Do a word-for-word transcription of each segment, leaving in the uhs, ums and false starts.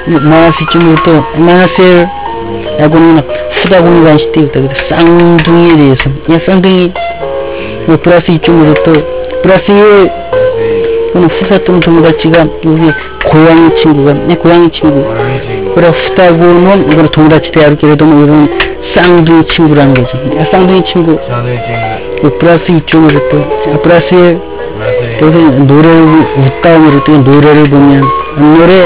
마나스 쯤부터 마나셀 야구는 후다공이 관시 때부터 쌍둥이에 대해서 야 쌍둥이 뭐 플러스 이쪽으로부터 플러스에 그는 후사돈 동그라치가 우리 고양이 친구가 내 고양이 친구 그래 후다고는 이거는 동그라치 대하기라도 뭐 이런 쌍둥이 친구라는 거죠. 야 쌍둥이 친구 그 플러스 이쪽으로부터 자 플러스에 그래서 노래를 웃다음으로 또 노래를 보면 노래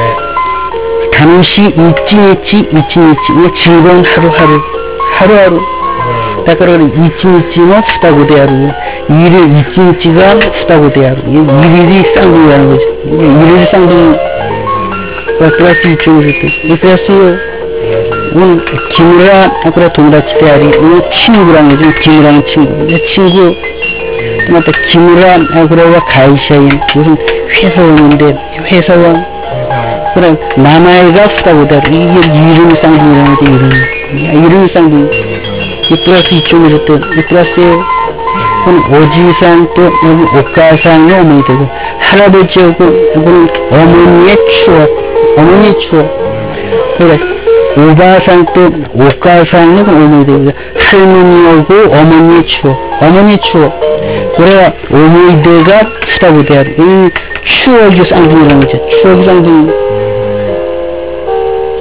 잠시 이찌니찌 이찌니찌 뭐 즐거운 하루하루 하루하루 다 그러면 이찌니찌는 후다고 대하루 일일 이찌니찌가 후다고 대하루 일일이 쌍둥이라는 거죠. 일일이 쌍둥이 플러스 이쪽으로 또 플러스 오늘 김우라 아쿠라 동그라치 대하리 오늘 친구라는 거죠. 김우라는 친구 내 친구 또 김우라 아쿠라가 가이샤인 무슨 회사원인데 회사원 그래 남아이가 후다고 대하루 이게 이름이 쌍둥이라는 거죠. 이름이 이름이 쌍둥이 이 플러스 이쪽으로 또 이 플러스 오지상 또 여기 오가상이 어머니 되고 할아버지하고 이거는 어머니의 추억 어머니의 추억 그래 오바상 또 오가상이 어머니 되고 할머니하고 어머니의 추억 어머니의 추억 그래 어머니대가 후다고 대하루 이 추억이 쌍둥이라는 거죠. 추억이 쌍둥이